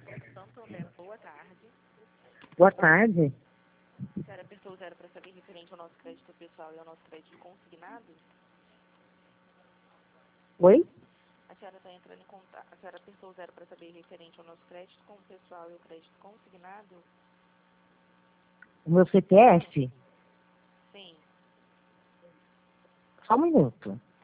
Santander, boa tarde. Boa tarde. A senhora apertou o 0 para saber referente ao nosso crédito pessoal e ao nosso crédito consignado? Oi? A senhora está entrando em contato. A senhora apertou o 0 para saber referente ao nosso crédito com o pessoal e o crédito consignado? O meu CPF? Sim. Só um minuto.